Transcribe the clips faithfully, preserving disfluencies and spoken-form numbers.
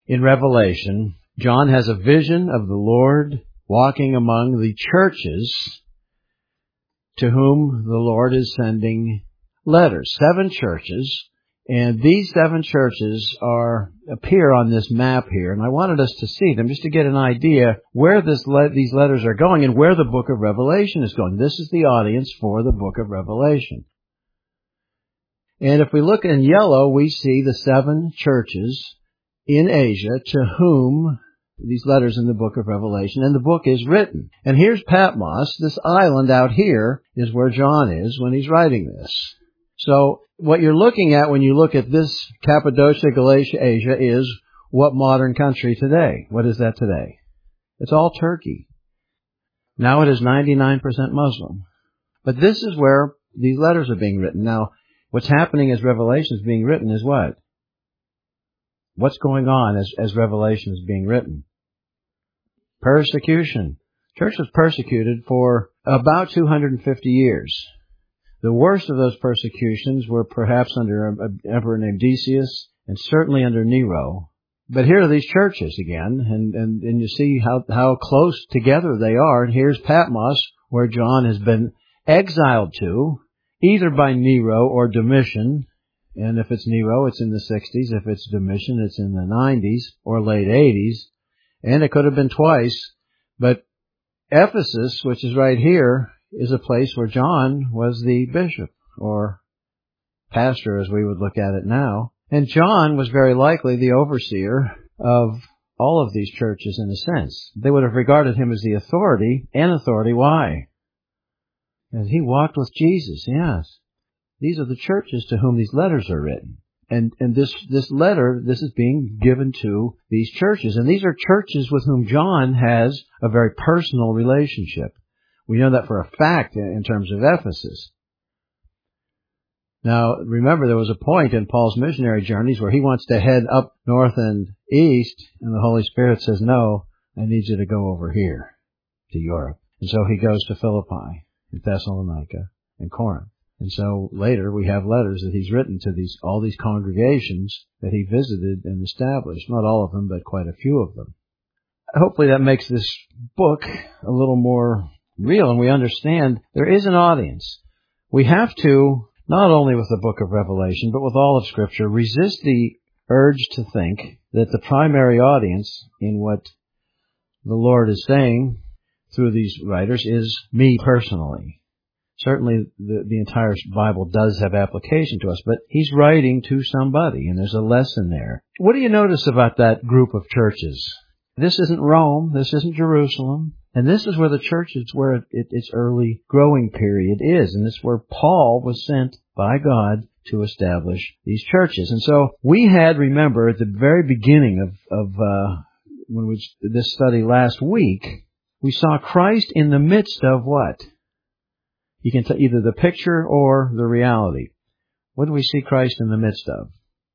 in Revelation, John has a vision of the Lord walking among the churches to whom the Lord is sending letters. Seven churches. And these seven churches are appear on this map here. And I wanted us to see them just to get an idea where this le- these letters are going and where the book of Revelation is going. This is the audience for the book of Revelation. And if we look in yellow, we see the seven churches in Asia to whom these letters in the book of Revelation, and the book is written. And here's Patmos. This island out here is where John is when he's writing this. So what you're looking at when you look at this Cappadocia, Galatia, Asia is what modern country today? What is that today? It's all Turkey. Now it is ninety-nine percent Muslim. But this is where these letters are being written. Now, what's happening as Revelation is being written is what? What's going on as, as Revelation is being written? Persecution. Church was persecuted for about two hundred fifty years. The worst of those persecutions were perhaps under an emperor named Decius and certainly under Nero. But here are these churches again, and, and, and you see how, how close together they are. And here's Patmos, where John has been exiled to, either by Nero or Domitian. And if it's Nero, it's in the sixties. If it's Domitian, it's in the nineties or late eighties. And it could have been twice. But Ephesus, which is right here, is a place where John was the bishop, or pastor as we would look at it now. And John was very likely the overseer of all of these churches in a sense. They would have regarded him as the authority, and authority why? As he walked with Jesus, yes. These are the churches to whom these letters are written. And, and this, this letter, this is being given to these churches. And these are churches with whom John has a very personal relationship. We know that for a fact in terms of Ephesus. Now, remember, there was a point in Paul's missionary journeys where he wants to head up north and east, and the Holy Spirit says, no, I need you to go over here to Europe. And so he goes to Philippi, and Thessalonica, and Corinth. And so later we have letters that he's written to these all these congregations that he visited and established. Not all of them, but quite a few of them. Hopefully that makes this book a little more real, and we understand there is an audience. We have to, not only with the book of Revelation, but with all of Scripture, resist the urge to think that the primary audience in what the Lord is saying through these writers is me personally. Certainly the, the entire Bible does have application to us, but he's writing to somebody, and there's a lesson there. What do you notice about that group of churches? This isn't Rome, this isn't Jerusalem, and this is where the church is, where it, its early growing period is, and this is where Paul was sent by God to establish these churches. And so we had, remember, at the very beginning of, of uh, when we did this study last week, we saw Christ in the midst of what? You can tell either the picture or the reality. What do we see Christ in the midst of?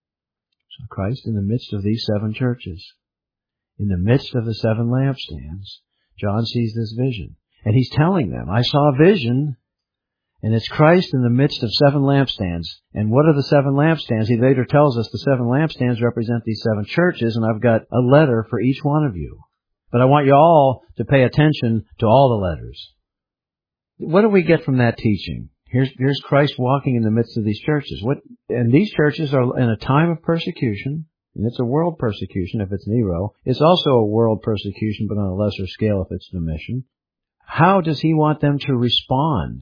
So Christ in the midst of these seven churches. In the midst of the seven lampstands. John sees this vision. And he's telling them, I saw a vision, and it's Christ in the midst of seven lampstands. And what are the seven lampstands? He later tells us the seven lampstands represent these seven churches, and I've got a letter for each one of you. But I want you all to pay attention to all the letters. What do we get from that teaching? Here's, here's Christ walking in the midst of these churches. What, and these churches are in a time of persecution, and it's a world persecution if it's Nero. It's also a world persecution, but on a lesser scale if it's Domitian. How does he want them to respond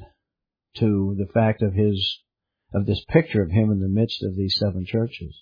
to the fact of his, of this picture of him in the midst of these seven churches?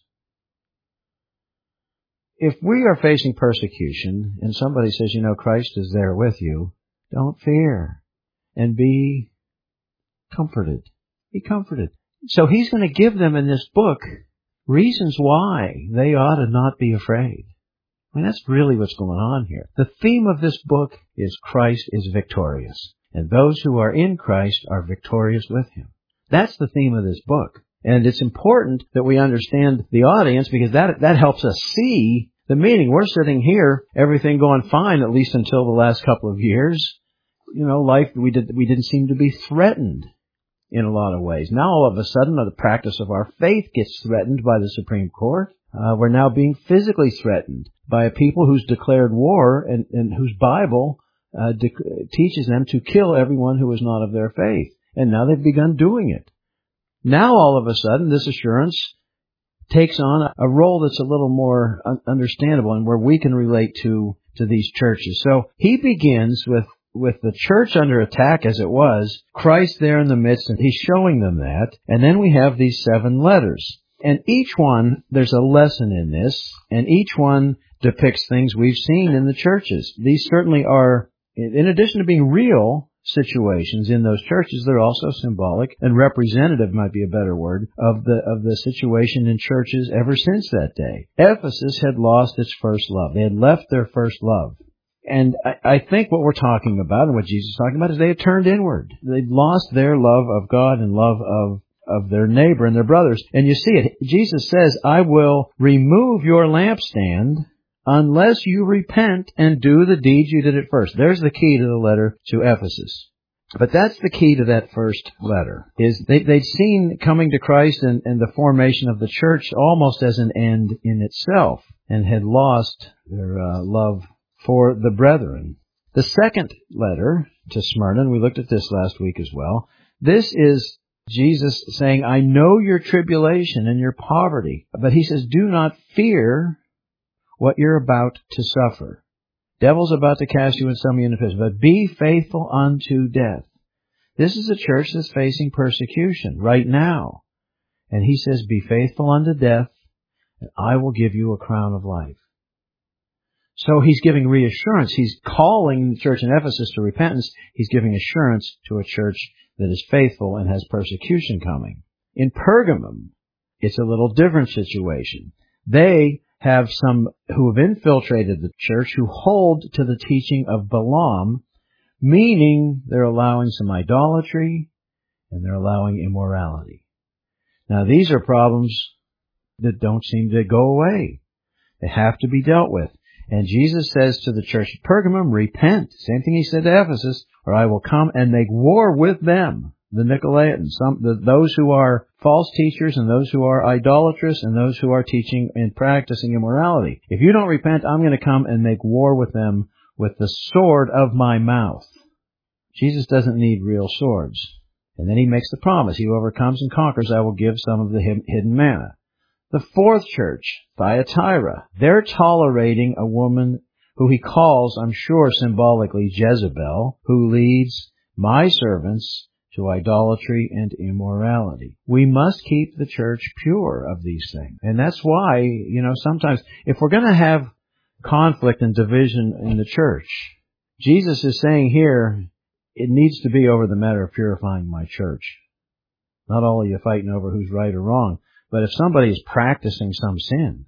If we are facing persecution, and somebody says, you know, Christ is there with you, don't fear. And be comforted. Be comforted. So he's going to give them in this book reasons why they ought to not be afraid. I mean, that's really what's going on here. The theme of this book is Christ is victorious. And those who are in Christ are victorious with him. That's the theme of this book. And it's important that we understand the audience because that, that helps us see the meaning. We're sitting here, everything going fine, at least until the last couple of years. You know, life, we did, we didn't seem to be threatened in a lot of ways. Now all of a sudden the practice of our faith gets threatened by the Supreme Court. Uh, we're now being physically threatened by a people who's declared war and, and whose Bible uh, de- teaches them to kill everyone who is not of their faith. And now they've begun doing it. Now all of a sudden this assurance takes on a role that's a little more un- understandable and where we can relate to, to these churches. So he begins with, with the church under attack as it was, Christ there in the midst, and he's showing them that. And then we have these seven letters. And each one, there's a lesson in this, and each one depicts things we've seen in the churches. These certainly are, in addition to being real situations in those churches, they're also symbolic and representative, might be a better word, of the of the situation in churches ever since that day. Ephesus had lost its first love. They had left their first love. And I, I think what we're talking about and what Jesus is talking about is they had turned inward. They'd lost their love of God and love of of their neighbor and their brothers. And you see it. Jesus says, I will remove your lampstand unless you repent and do the deeds you did at first. There's the key to the letter to Ephesus. But that's the key to that first letter, is they, they'd seen coming to Christ and, and the formation of the church almost as an end in itself, and had lost their uh, love for the brethren. The second letter to Smyrna, and we looked at this last week as well, this is Jesus saying, I know your tribulation and your poverty, but he says, do not fear what you're about to suffer. Devil's about to cast you in some universe, but be faithful unto death. This is a church that's facing persecution right now. And he says, be faithful unto death, and I will give you a crown of life. So he's giving reassurance. He's calling the church in Ephesus to repentance. He's giving assurance to a church that is faithful and has persecution coming. In Pergamum, it's a little different situation. They have some who have infiltrated the church who hold to the teaching of Balaam, meaning they're allowing some idolatry and they're allowing immorality. Now these are problems that don't seem to go away. They have to be dealt with. And Jesus says to the church at Pergamum, repent. Same thing he said to Ephesus, or I will come and make war with them, the Nicolaitans, some, the, those who are false teachers and those who are idolatrous and those who are teaching and practicing immorality. If you don't repent, I'm going to come and make war with them with the sword of my mouth. Jesus doesn't need real swords. And then he makes the promise, he who overcomes and conquers, I will give some of the hidden manna. The fourth church, Thyatira, they're tolerating a woman who he calls, I'm sure symbolically, Jezebel, who leads my servants to idolatry and immorality. We must keep the church pure of these things. And that's why, you know, sometimes if we're going to have conflict and division in the church, Jesus is saying here, it needs to be over the matter of purifying my church. Not all of you fighting over who's right or wrong. But if somebody is practicing some sin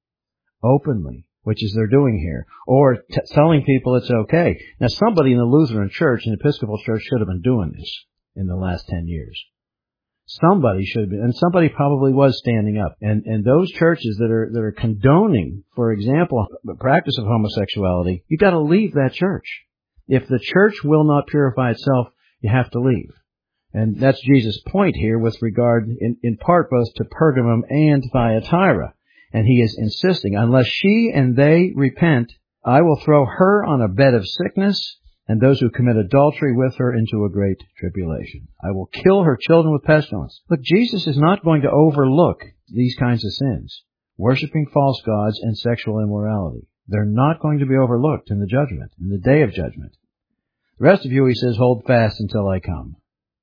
openly, which is they're doing here, or t- telling people it's okay. Now, somebody in the Lutheran Church, in the Episcopal Church, should have been doing this in the last ten years. Somebody should have been, and somebody probably was standing up. And and those churches that are that are condoning, for example, the practice of homosexuality, you got to leave that church. If the church will not purify itself, you have to leave. And that's Jesus' point here with regard, in, in part, both to Pergamum and Thyatira. And he is insisting, unless she and they repent, I will throw her on a bed of sickness, and those who commit adultery with her into a great tribulation. I will kill her children with pestilence. Look, Jesus is not going to overlook these kinds of sins, worshiping false gods and sexual immorality. They're not going to be overlooked in the judgment, in the day of judgment. The rest of you, he says, hold fast until I come.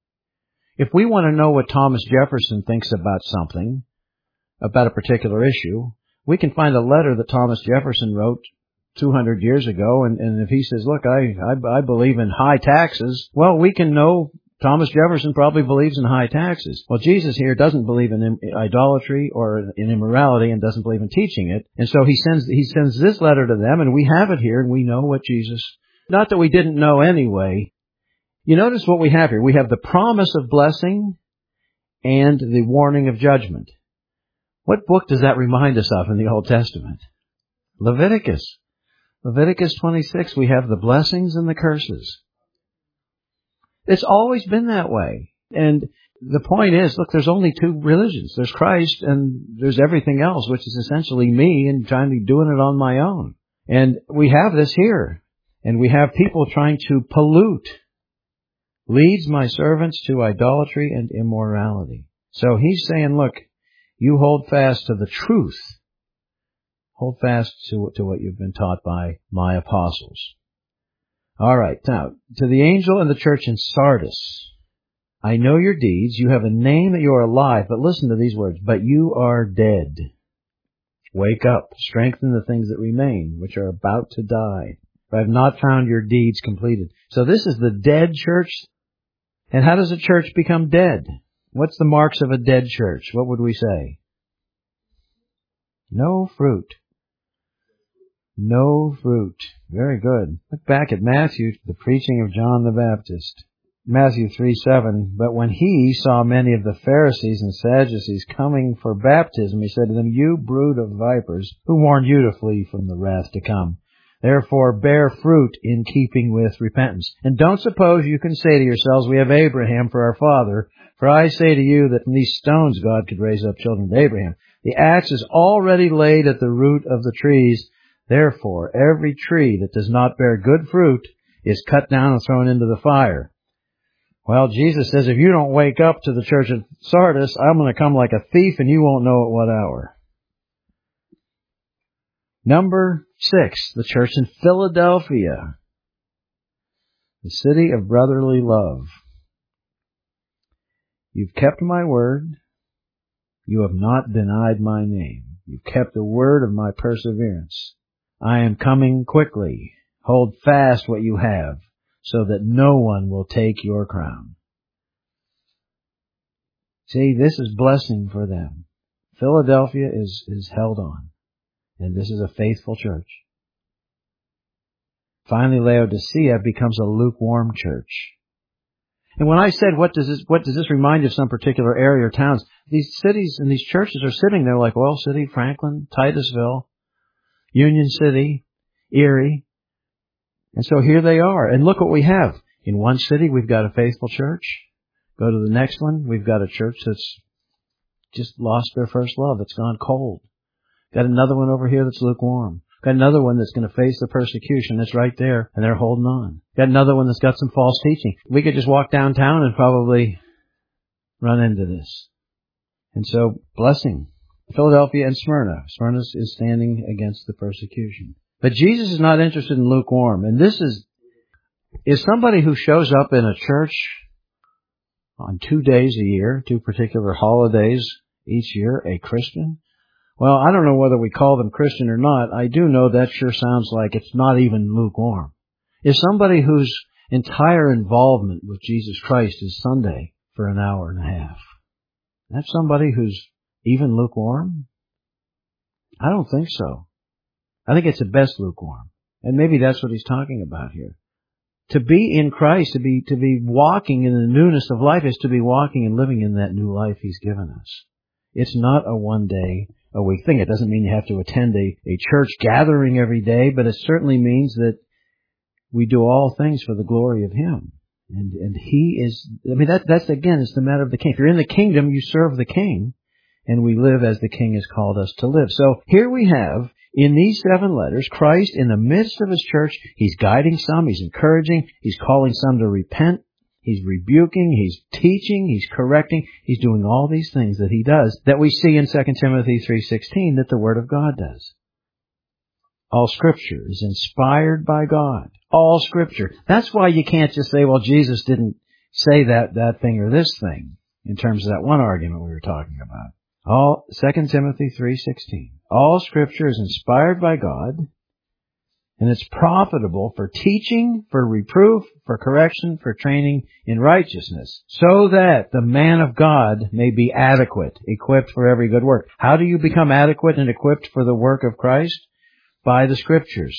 If we want to know what Thomas Jefferson thinks about something, about a particular issue, we can find a letter that Thomas Jefferson wrote two hundred years ago, and, and if he says, look, I, I, I believe in high taxes, well, we can know Thomas Jefferson probably believes in high taxes. Well, Jesus here doesn't believe in idolatry or in immorality and doesn't believe in teaching it, and so he sends, he sends this letter to them, and we have it here, and we know what Jesus, not that we didn't know anyway. You notice what we have here. We have the promise of blessing and the warning of judgment. What book does that remind us of in the Old Testament? Leviticus. Leviticus twenty-six, we have the blessings and the curses. It's always been that way. And the point is, look, there's only two religions. There's Christ and there's everything else, which is essentially me and trying to be doing it on my own. And we have this here. And we have people trying to pollute. Leads my servants to idolatry and immorality. So he's saying, look, you hold fast to the truth. Hold fast to, to what you've been taught by my apostles. All right, now, to the angel in the church in Sardis, I know your deeds. You have a name that you are alive, but listen to these words, but you are dead. Wake up, strengthen the things that remain, which are about to die. I have not found your deeds completed. So this is the dead church. And how does a church become dead? What's the marks of a dead church? What would we say? No fruit. No fruit. Very good. Look back at Matthew, the preaching of John the Baptist. Matthew three seven, but when he saw many of the Pharisees and Sadducees coming for baptism, he said to them, you brood of vipers, who warned you to flee from the wrath to come? Therefore bear fruit in keeping with repentance. And don't suppose you can say to yourselves, we have Abraham for our father. For I say to you that from these stones God could raise up children to Abraham. The axe is already laid at the root of the trees. Therefore every tree that does not bear good fruit is cut down and thrown into the fire. Well, Jesus says, if you don't wake up to the church of Sardis, I'm going to come like a thief and you won't know at what hour. Number six, the church in Philadelphia, the city of brotherly love. You've kept my word. You have not denied my name. You've kept the word of my perseverance. I am coming quickly. Hold fast what you have, so that no one will take your crown. See, this is blessing for them. Philadelphia is, is held on. And this is a faithful church. Finally, Laodicea becomes a lukewarm church. And when I said, what does this, what does this remind you of some particular area or towns? These cities and these churches are sitting there like Oil City, Franklin, Titusville, Union City, Erie. And so here they are. And look what we have. In one city, we've got a faithful church. Go to the next one, we've got a church that's just lost their first love. It's gone cold. Got another one over here that's lukewarm. Got another one that's going to face the persecution that's right there, and they're holding on. Got another one that's got some false teaching. We could just walk downtown and probably run into this. And so, blessing. Philadelphia and Smyrna. Smyrna is standing against the persecution. But Jesus is not interested in lukewarm. And this is, is somebody who shows up in a church on two days a year, two particular holidays each year, a Christian? Well, I don't know whether we call them Christian or not. I do know that sure sounds like it's not even lukewarm. Is somebody whose entire involvement with Jesus Christ is Sunday for an hour and a half. That's somebody who's even lukewarm? I don't think so. I think it's at best lukewarm. And maybe that's what he's talking about here. To be in Christ, to be, to be walking in the newness of life is to be walking and living in that new life he's given us. It's not a one day a week thing. It doesn't mean you have to attend a, a church gathering every day, but it certainly means that we do all things for the glory of him. And, and he is, I mean, that, that's again, it's the matter of the king. If you're in the kingdom, you serve the king, and we live as the king has called us to live. So here we have, in these seven letters, Christ in the midst of his church, he's guiding some, he's encouraging, he's calling some to repent, he's rebuking, he's teaching, he's correcting, he's doing all these things that he does that we see in Second Timothy three sixteen that the Word of God does. All Scripture is inspired by God. All Scripture. That's why you can't just say, well, Jesus didn't say that, that thing or this thing, in terms of that one argument we were talking about. All, Second Timothy three sixteen. All Scripture is inspired by God, and it's profitable for teaching, for reproof, for correction, for training in righteousness, so that the man of God may be adequate, equipped for every good work. How do you become adequate and equipped for the work of Christ? By the Scriptures.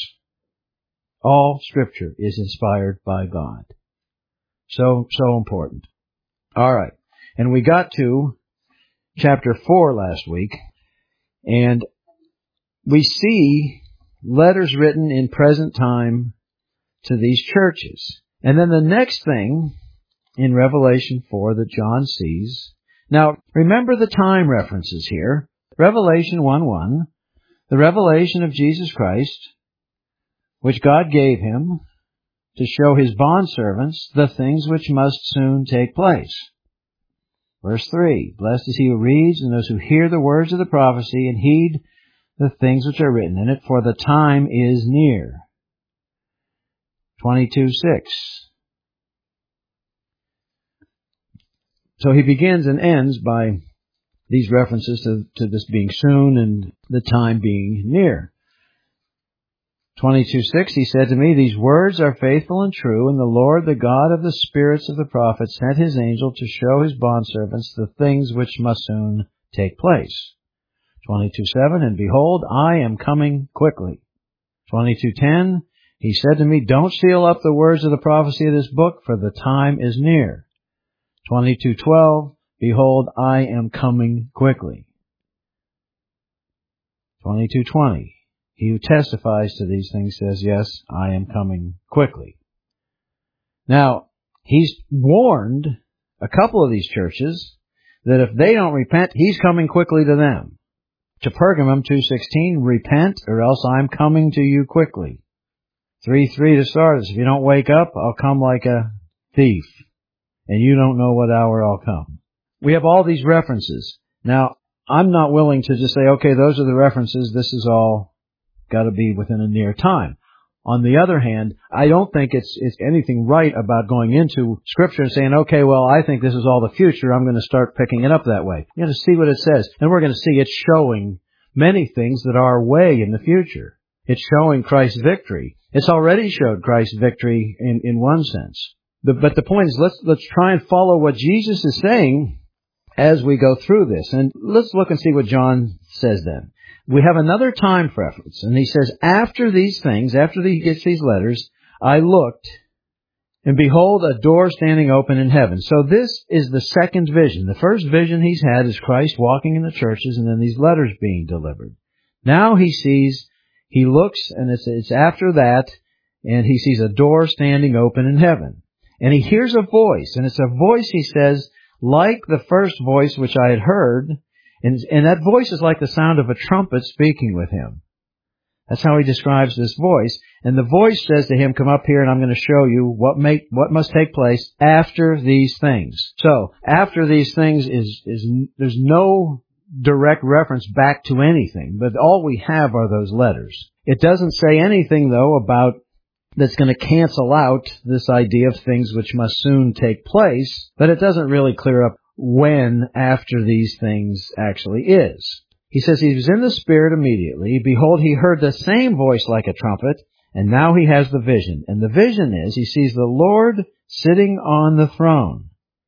All Scripture is inspired by God. So, so important. All right. And we got to chapter four last week, and we see letters written in present time to these churches. And then the next thing in Revelation four that John sees. Now, remember the time references here. Revelation one one, the revelation of Jesus Christ, which God gave him to show his bondservants the things which must soon take place. Verse three, blessed is he who reads and those who hear the words of the prophecy and heed the things which are written in it, for the time is near. twenty-two six. So he begins and ends by these references to, to this being soon and the time being near. twenty-two six, he said to me, these words are faithful and true, and the Lord, the God of the spirits of the prophets, sent his angel to show his bondservants the things which must soon take place. twenty-two seven, and behold, I am coming quickly. twenty-two ten, he said to me, don't seal up the words of the prophecy of this book, for the time is near. twenty-two twelve, behold, I am coming quickly. twenty-two twenty, he who testifies to these things says, yes, I am coming quickly. Now, he's warned a couple of these churches that if they don't repent, he's coming quickly to them. To Pergamum two sixteen, repent or else I'm coming to you quickly. three three to Sardis, if you don't wake up, I'll come like a thief, and you don't know what hour I'll come. We have all these references. Now, I'm not willing to just say, okay, those are the references, this is all got to be within a near time. On the other hand, I don't think it's, it's anything right about going into Scripture and saying, okay, well, I think this is all the future, I'm going to start picking it up that way. You got to see what it says. And we're going to see it's showing many things that are way in the future. It's showing Christ's victory. It's already showed Christ's victory in, in one sense. The, but the point is, let's, let's try and follow what Jesus is saying as we go through this. And let's look and see what John says then. We have another time preference, and he says, after these things, after he gets these letters, I looked, and behold, a door standing open in heaven. So this is the second vision. The first vision he's had is Christ walking in the churches, and then these letters being delivered. Now he sees, he looks, and it's, it's after that, and he sees a door standing open in heaven. And he hears a voice, and it's a voice, he says, like the first voice which I had heard, and, and that voice is like the sound of a trumpet speaking with him. That's how he describes this voice. And the voice says to him, come up here and I'm going to show you what make, what must take place after these things. So, after these things is, is, there's no direct reference back to anything, but all we have are those letters. It doesn't say anything, though, about that's going to cancel out this idea of things which must soon take place, but it doesn't really clear up when after these things actually is. He says he was in the Spirit immediately. Behold, he heard the same voice like a trumpet, and now he has the vision. And the vision is, he sees the Lord sitting on the throne.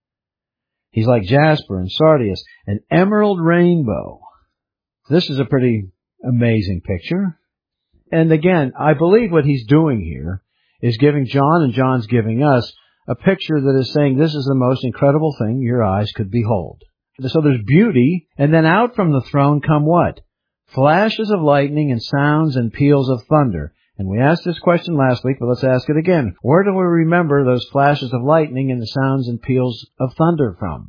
He's like jasper and sardius, an emerald rainbow. This is a pretty amazing picture. And again, I believe what he's doing here is giving John, and John's giving us, a picture that is saying this is the most incredible thing your eyes could behold. So there's beauty, and then out from the throne come what? Flashes of lightning and sounds and peals of thunder. And we asked this question last week, but let's ask it again. Where do we remember those flashes of lightning and the sounds and peals of thunder from?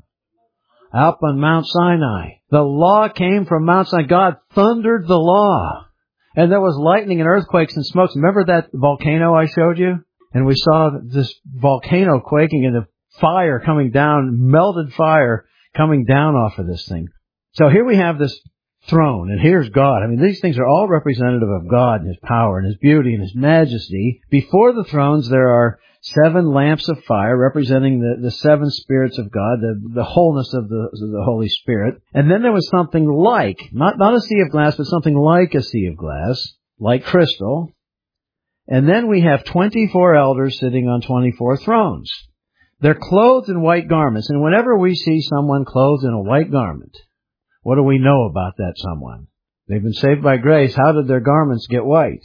Up on Mount Sinai. The law came from Mount Sinai. God thundered the law. And there was lightning and earthquakes and smokes. Remember that volcano I showed you? And we saw this volcano quaking and the fire coming down, melted fire coming down off of this thing. So here we have this throne, and here's God. I mean, these things are all representative of God and His power and His beauty and His majesty. Before the thrones, there are seven lamps of fire representing the, the seven spirits of God, the, the wholeness of the, of the Holy Spirit. And then there was something like, not, not a sea of glass, but something like a sea of glass, like crystal. And then we have twenty-four elders sitting on twenty-four thrones. They're clothed in white garments. And whenever we see someone clothed in a white garment, what do we know about that someone? They've been saved by grace. How did their garments get white?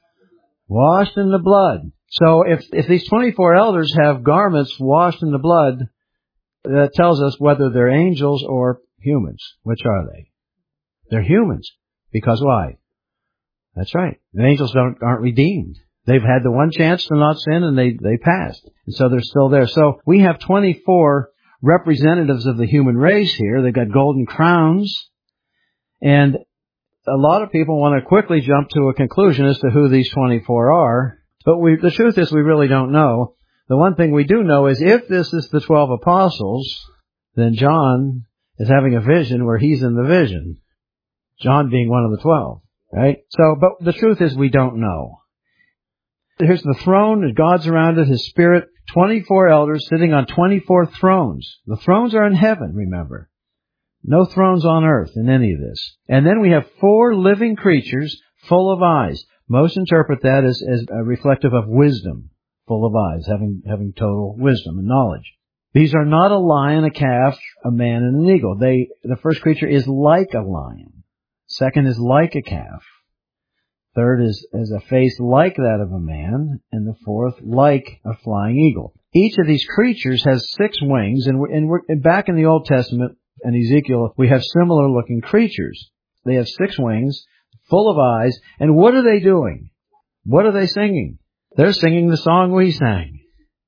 Washed in the blood. So if, if these twenty-four elders have garments washed in the blood, that tells us whether they're angels or humans. Which are they? They're humans. Because why? That's right. The angels don't, aren't redeemed. They've had the one chance to not sin, and they, they passed. And so they're still there. So we have twenty-four representatives of the human race here. They've got golden crowns. And a lot of people want to quickly jump to a conclusion as to who these twenty-four are. But we, the truth is we really don't know. The one thing we do know is if this is the twelve apostles, then John is having a vision where he's in the vision. John being one of the twelve, right? So, but the truth is we don't know. Here's the throne, and God's around it, His Spirit, twenty-four elders sitting on twenty-four thrones. The thrones are in heaven, remember. No thrones on earth in any of this. And then we have four living creatures full of eyes. Most interpret that as, as reflective of wisdom, full of eyes, having, having total wisdom and knowledge. These are not a lion, a calf, a man, and an eagle. They, the first creature is like a lion. Second is like a calf. Third is, is a face like that of a man. And the fourth, like a flying eagle. Each of these creatures has six wings. And, we're, and, we're, and back in the Old Testament and Ezekiel, we have similar looking creatures. They have six wings, full of eyes. And what are they doing? What are they singing? They're singing the song we sang.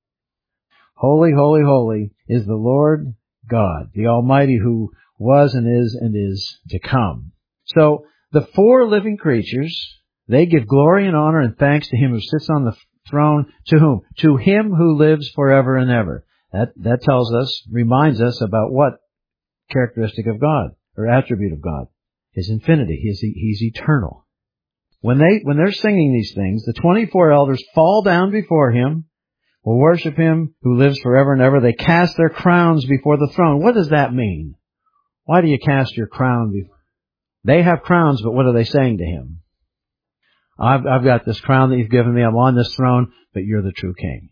Holy, holy, holy is the Lord God, the Almighty, who was and is and is to come. So the four living creatures, they give glory and honor and thanks to Him who sits on the throne. To whom? To Him who lives forever and ever. That, that tells us, reminds us about what characteristic of God, or attribute of God. His infinity. He's, he's eternal. When they, when they're singing these things, the twenty-four elders fall down before Him, will worship Him who lives forever and ever. They cast their crowns before the throne. What does that mean? Why do you cast your crown before? They have crowns, but what are they saying to Him? I've, I've got this crown that you've given me. I'm on this throne, but you're the true King.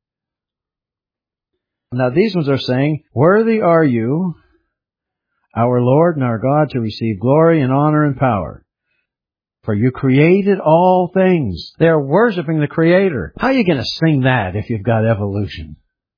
Now these ones are saying, worthy are you, our Lord and our God, to receive glory and honor and power. For you created all things. They're worshiping the Creator. How are you going to sing that if you've got evolution?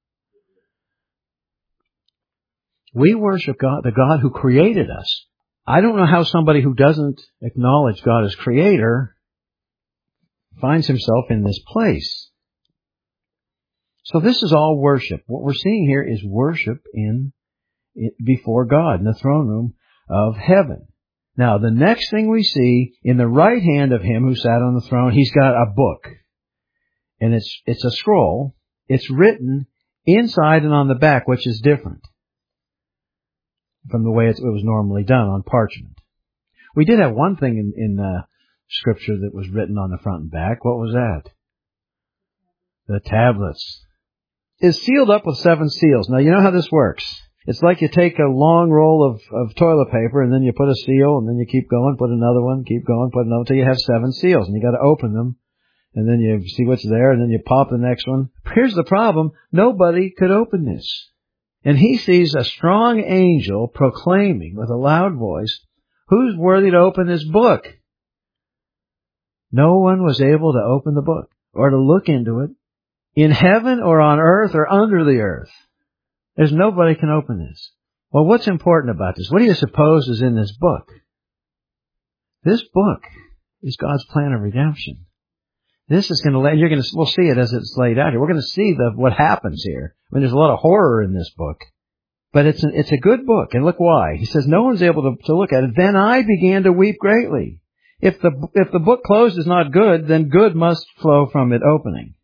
We worship God, the God who created us. I don't know how somebody who doesn't acknowledge God as Creator finds himself in this place. So this is all worship. What we're seeing here is worship in before God in the throne room of heaven. Now, the next thing we see, in the right hand of Him who sat on the throne, He's got a book. And it's it's a scroll. It's written inside and on the back, which is different from the way it was normally done on parchment. We did have one thing in, in uh, Scripture that was written on the front and back. What was that? The tablets. It's sealed up with seven seals. Now, you know how this works. It's like you take a long roll of, of toilet paper and then you put a seal and then you keep going, put another one, keep going, put another until you have seven seals. And you got to open them and then you see what's there and then you pop the next one. Here's the problem. Nobody could open this. And he sees a strong angel proclaiming with a loud voice, who's worthy to open this book? No one was able to open the book or to look into it in heaven or on earth or under the earth. There's nobody can open this. Well, what's important about this? What do you suppose is in this book? This book is God's plan of redemption. This is going to lay, you're going to, we'll see it as it's laid out here. We're going to see the, what happens here. I mean, there's a lot of horror in this book. But it's, an, it's a good book. And look why. He says, no one's able to, to look at it. Then I began to weep greatly. If the, if the book closed is not good, then good must flow from it opening.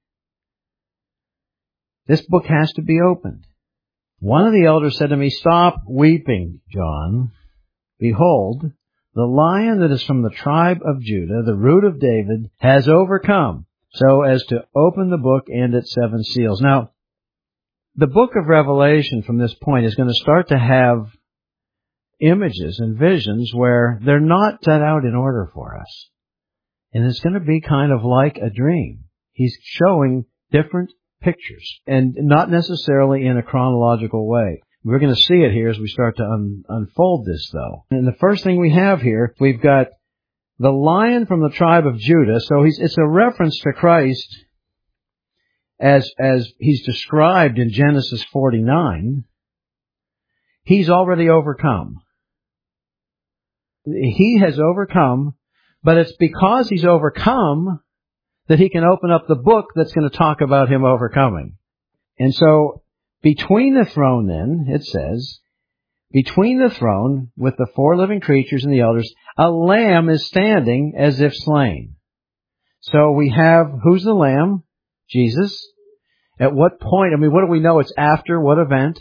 This book has to be opened. One of the elders said to me, stop weeping, John. Behold, the Lion that is from the tribe of Judah, the root of David, has overcome, so as to open the book and its seven seals. Now, the book of Revelation from this point is going to start to have images and visions where they're not set out in order for us. And it's going to be kind of like a dream. He's showing different pictures, and not necessarily in a chronological way. We're going to see it here as we start to un- unfold this, though. And the first thing we have here, we've got the Lion from the tribe of Judah. So he's, it's a reference to Christ as, as he's described in Genesis forty-nine. He's already overcome. He has overcome, but it's because he's overcome that he can open up the book that's going to talk about him overcoming. And so, between the throne then, it says, between the throne with the four living creatures and the elders, a lamb is standing as if slain. So we have, who's the lamb? Jesus. At what point? I mean, what do we know? It's after what event?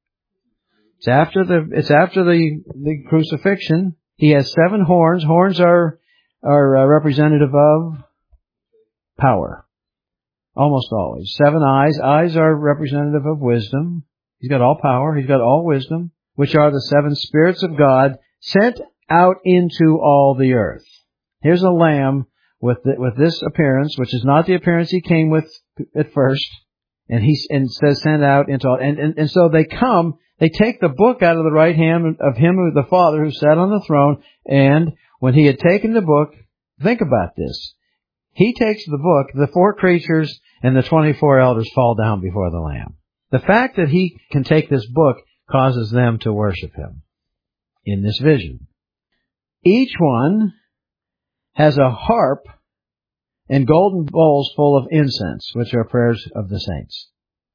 It's after the, it's after the, the crucifixion. He has seven horns. Horns are, are uh, representative of power. Almost always. Seven eyes. Eyes are representative of wisdom. He's got all power. He's got all wisdom, which are the seven spirits of God sent out into all the earth. Here's a lamb with the, with this appearance, which is not the appearance he came with at first. And he and says sent out into all. And, and, and so they come, they take the book out of the right hand of him, the Father, who sat on the throne. And when he had taken the book, think about this. He takes the book, the four creatures and the twenty-four elders fall down before the Lamb. The fact that he can take this book causes them to worship him in this vision. Each one has a harp and golden bowls full of incense, which are prayers of the saints.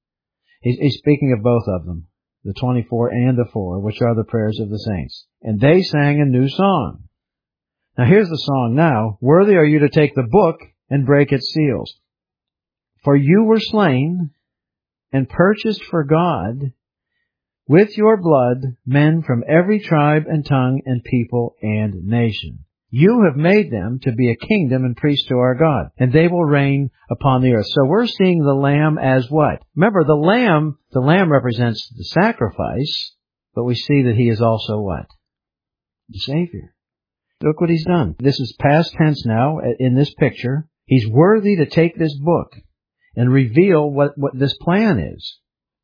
He's speaking of both of them, the twenty-four and the four, which are the prayers of the saints. And they sang a new song. Now here's the song now. Worthy are you to take the book and break its seals. For you were slain and purchased for God with your blood men from every tribe and tongue and people and nation. You have made them to be a kingdom and priests to our God, and they will reign upon the earth. So we're seeing the Lamb as what? Remember, the Lamb, the Lamb represents the sacrifice, but we see that he is also what? The Savior. Look what he's done. This is past tense now in this picture. He's worthy to take this book and reveal what, what this plan is.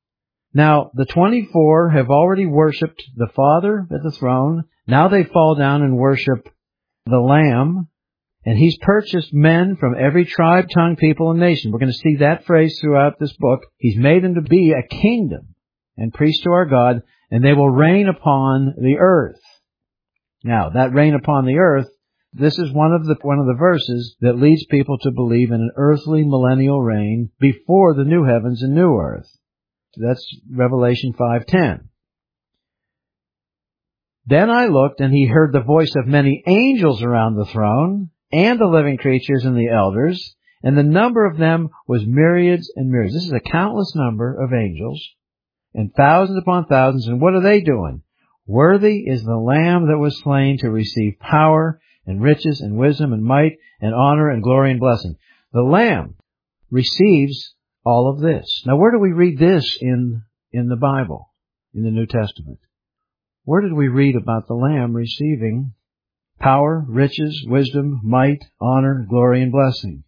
Now, the twenty-four have already worshipped the Father at the throne. Now they fall down and worship the Lamb, and he's purchased men from every tribe, tongue, people, and nation. We're going to see that phrase throughout this book. He's made them to be a kingdom and priests to our God, and they will reign upon the earth. Now, that reign upon the earth, this is one of the one of the verses that leads people to believe in an earthly millennial reign before the new heavens and new earth. That's Revelation five ten. Then I looked, and he heard the voice of many angels around the throne, and the living creatures and the elders, and the number of them was myriads and myriads. This is a countless number of angels, and thousands upon thousands, and what are they doing? Worthy is the Lamb that was slain to receive power and riches and wisdom and might and honor and glory and blessing. The Lamb receives all of this. Now, where do we read this in, in the Bible, in the New Testament? Where did we read about the Lamb receiving power, riches, wisdom, might, honor, glory, and blessing?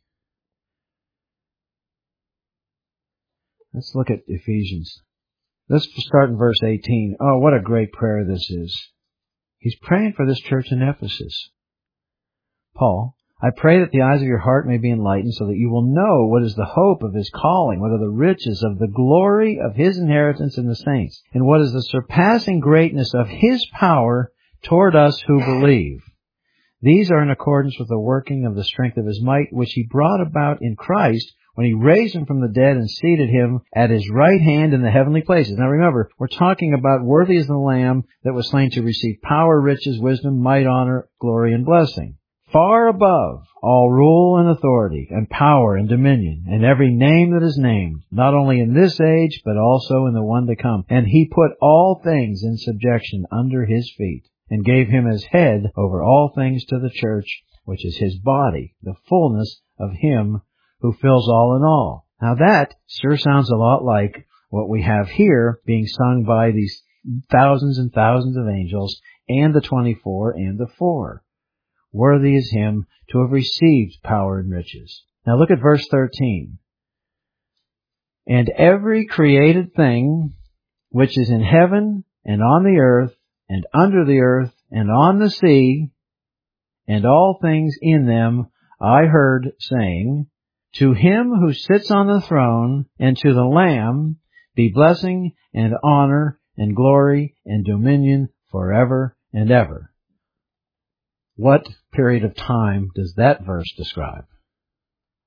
Let's look at Ephesians. Let's start in verse eighteen. Oh, what a great prayer this is. He's praying for this church in Ephesus. Paul, I pray that the eyes of your heart may be enlightened so that you will know what is the hope of his calling, what are the riches of the glory of his inheritance in the saints, and what is the surpassing greatness of his power toward us who believe. These are in accordance with the working of the strength of his might, which he brought about in Christ when he raised him from the dead and seated him at his right hand in the heavenly places. Now remember, we're talking about worthy is the Lamb that was slain to receive power, riches, wisdom, might, honor, glory, and blessing. Far above all rule and authority and power and dominion and every name that is named, not only in this age, but also in the one to come. And he put all things in subjection under his feet and gave him as head over all things to the church, which is his body, the fullness of him who fills all in all. Now that sure sounds a lot like what we have here being sung by these thousands and thousands of angels and the twenty-four and the four. Worthy is him to have received power and riches. Now look at verse thirteen. And every created thing which is in heaven and on the earth and under the earth and on the sea and all things in them, I heard saying, to him who sits on the throne and to the Lamb be blessing and honor and glory and dominion forever and ever. What period of time does that verse describe?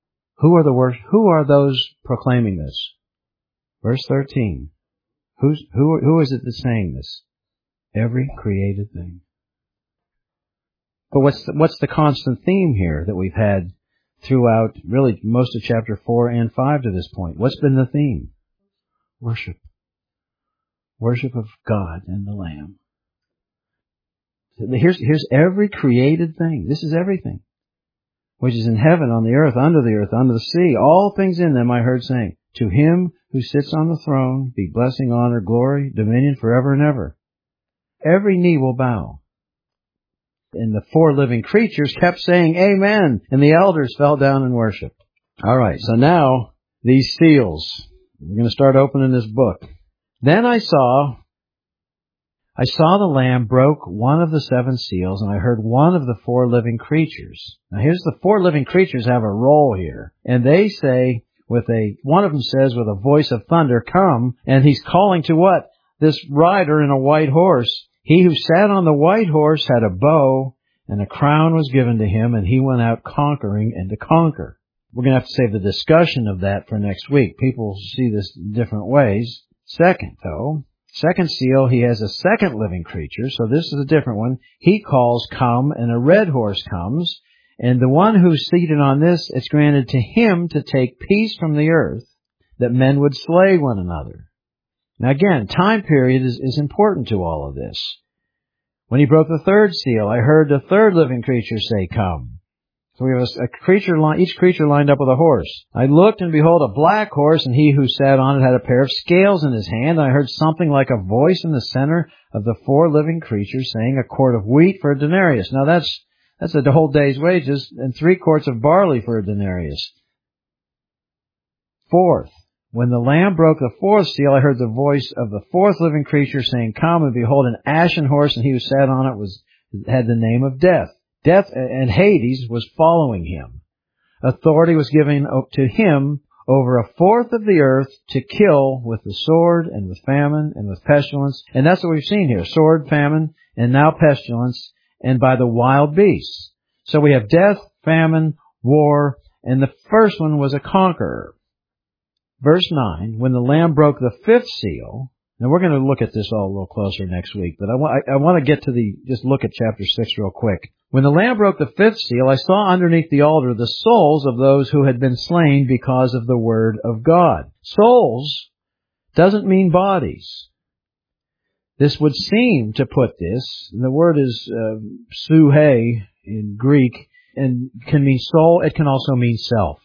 Who are the wor- Who are those proclaiming this? Verse thirteen. Who's, who, who is it that's saying this? Every created thing. But what's the, what's the constant theme here that we've had throughout really most of chapter four and five to this point? What's been the theme? Worship. Worship of God and the Lamb. Here's, here's every created thing. This is everything. Which is in heaven, on the earth, under the earth, under the sea. All things in them I heard saying, to Him who sits on the throne be blessing, honor, glory, dominion forever and ever. Every knee will bow. And the four living creatures kept saying, Amen. And the elders fell down and worshiped. All right, so now these seals. We're going to start opening this book. Then I saw, I saw the Lamb broke one of the seven seals, and I heard one of the four living creatures. Now here's the four living creatures have a role here. And they say, with a, one of them says with a voice of thunder, come, and he's calling to what? This rider in a white horse. He who sat on the white horse had a bow, and a crown was given to him, and he went out conquering and to conquer. We're going to have to save the discussion of that for next week. People see this in different ways. Second, though, second seal, he has a second living creature, so this is a different one. He calls, come, and a red horse comes, and the one who's seated on this, it's granted to him to take peace from the earth, that men would slay one another. Now again, time period is, is important to all of this. When he broke the third seal, I heard the third living creature say, come. So we have a, a creature, each creature lined up with a horse. I looked, and behold, a black horse, and he who sat on it had a pair of scales in his hand. And I heard something like a voice in the center of the four living creatures saying, a quart of wheat for a denarius. Now that's, that's a whole day's wages, and three quarts of barley for a denarius. Fourth, when the Lamb broke the fourth seal, I heard the voice of the fourth living creature saying, come, and behold, an ashen horse, and he who sat on it was had the name of Death. Death and Hades was following him. Authority was given to him over a fourth of the earth to kill with the sword and with famine and with pestilence. And that's what we've seen here. Sword, famine, and now pestilence, and by the wild beasts. So we have death, famine, war, and the first one was a conqueror. Verse nine, when the Lamb broke the fifth seal, now we're going to look at this all a little closer next week, but I want, I, I want to get to the, just look at chapter six real quick. When the Lamb broke the fifth seal, I saw underneath the altar the souls of those who had been slain because of the word of God. Souls doesn't mean bodies. This would seem to put this, and the word is uh, psuhe in Greek, and can mean soul, it can also mean self.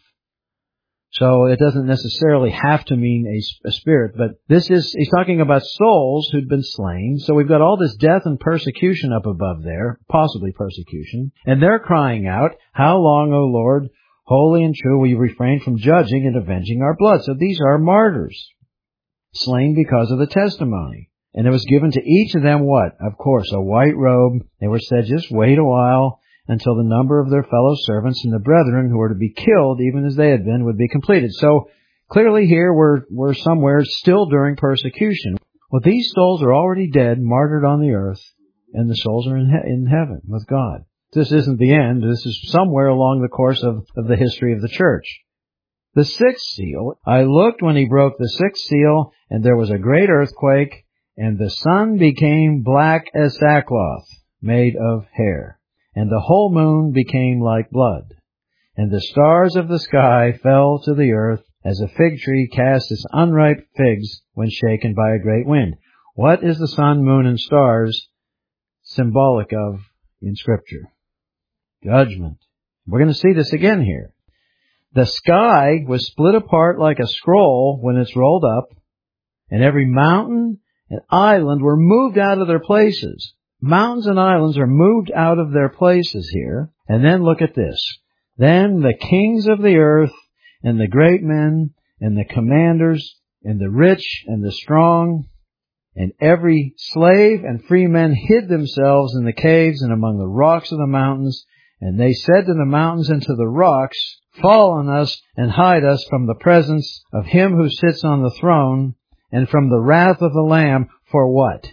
So it doesn't necessarily have to mean a, a spirit, but this is, he's talking about souls who'd been slain. So we've got all this death and persecution up above there, possibly persecution, and they're crying out, how long, O Lord, holy and true, will you refrain from judging and avenging our blood? So these are martyrs, slain because of the testimony. And it was given to each of them what? Of course, a white robe. They were said, just wait a while until the number of their fellow servants and the brethren who were to be killed, even as they had been, would be completed. So clearly here we're, we're somewhere still during persecution. Well, these souls are already dead, martyred on the earth, and the souls are in, he- in heaven with God. This isn't the end. This is somewhere along the course of, of the history of the church. The sixth seal, I looked when he broke the sixth seal, and there was a great earthquake, and the sun became black as sackcloth made of hair. And the whole moon became like blood. And the stars of the sky fell to the earth as a fig tree casts its unripe figs when shaken by a great wind. What is the sun, moon, and stars symbolic of in Scripture? Judgment. We're going to see this again here. The sky was split apart like a scroll when it's rolled up, and every mountain and island were moved out of their places. Mountains and islands are moved out of their places here. And then look at this. Then the kings of the earth and the great men and the commanders and the rich and the strong and every slave and free man hid themselves in the caves and among the rocks of the mountains. And they said to the mountains and to the rocks, fall on us and hide us from the presence of him who sits on the throne and from the wrath of the Lamb. For what?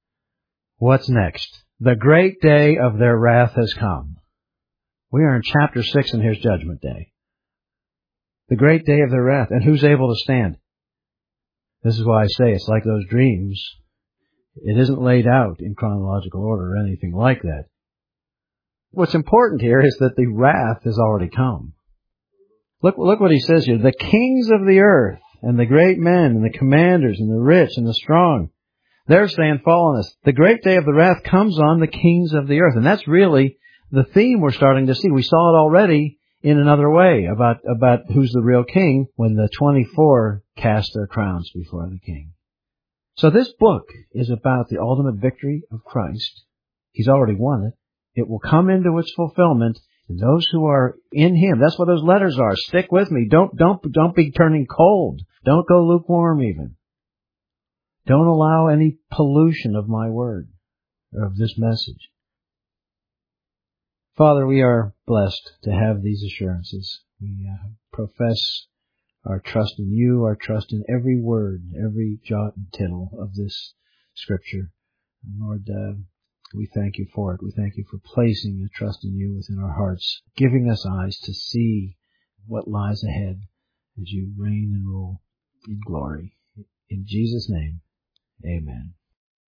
What's next? The great day of their wrath has come. We are in chapter six, and here's Judgment Day. The great day of their wrath. And who's able to stand? This is why I say it's like those dreams. It isn't laid out in chronological order or anything like that. What's important here is that the wrath has already come. Look, look what he says here. The kings of the earth and the great men and the commanders and the rich and the strong, they're saying, fall on us. The great day of the wrath comes on the kings of the earth. And that's really the theme we're starting to see. We saw it already in another way about, about who's the real king when the twenty-four cast their crowns before the king. So this book is about the ultimate victory of Christ. He's already won it. It will come into its fulfillment, and those who are in Him, that's what those letters are. Stick with me. Don't, don't, don't be turning cold. Don't go lukewarm even. Don't allow any pollution of my word, or of this message. Father, we are blessed to have these assurances. We uh, profess our trust in You, our trust in every word, every jot and tittle of this Scripture. And Lord, uh, we thank You for it. We thank You for placing a trust in You within our hearts, giving us eyes to see what lies ahead as You reign and rule in glory. In Jesus' name, amen.